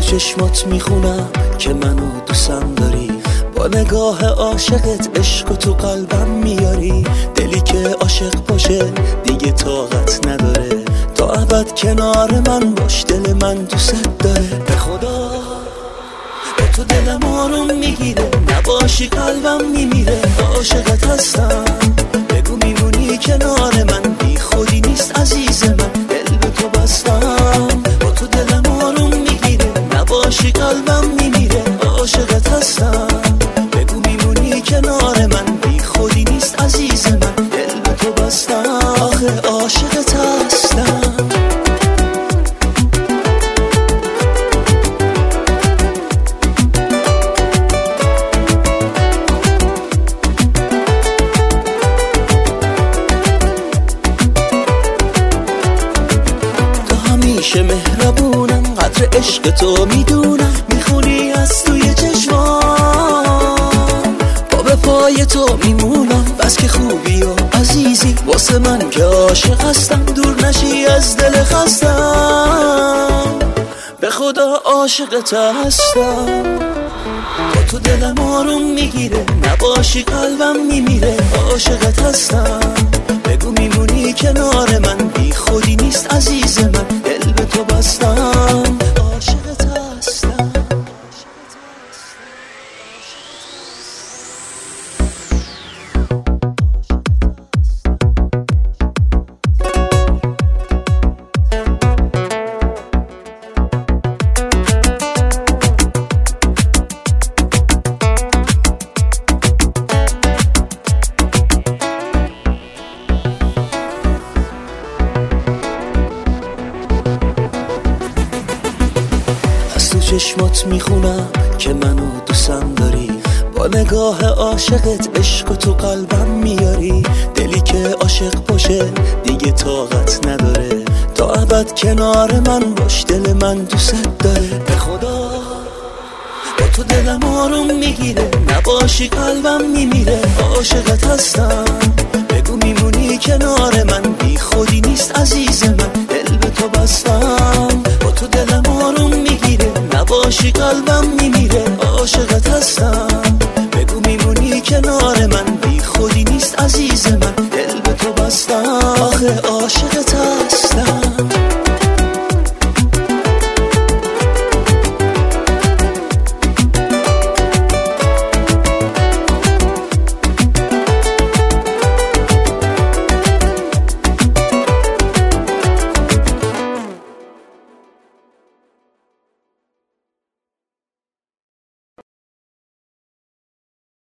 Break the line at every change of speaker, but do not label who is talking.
چشمات میخونم که منو دوستم داری، با نگاه عاشقت عشق تو قلبم میاری. دلی که عاشق باشه دیگه طاقت نداره، تا ابد کنار من باش، دل من دوست داره. به خدا به تو دلم آروم میگیره، نباشی قلبم میمیره. عاشقت هستم بگو میمونی کنار من، بی خودی نیست عزیز من، دل به تو بستم. با تو دلم آروم میگیره، نباشی قلبم میمیره. عاشقت هستم بگو میمونی کنار من، بی خودی نیست عزیز من، دل به تو بستم. آخه عاشقت هستم. همیشه مهربونم، قدر عشق تو میدونم، میخونی از توی چشمام، با به پای تو میمونم. بس که خوبی و عزیزی واسه من که عاشق هستم، دور نشی از دل خستم. به خدا عاشقت هستم. با تو دلم آروم میگیره، نباشی قلبم میمیره. عاشقت هستم بگو میمونی کنار من، بی خودی نیست عزیز من، دل به تو بستم. عاشقت هستم. چشمات میخونم که منو دوستم داری، با نگاه عاشقت عشق تو قلبم میاری. دلی که عاشق باشه دیگه طاقت نداره، تا ابد کنار من باش، دل من دوست داره. به خدا با تو دلم آروم میگیره، نباشی قلبم میمیره. عاشقت هستم بگو میمونی کنار من، بی خودی نیست عزیز من، دل به تو بستم. با تو دلم آروم میگیره، نباشی قلبم میمیره. عاشقت هستم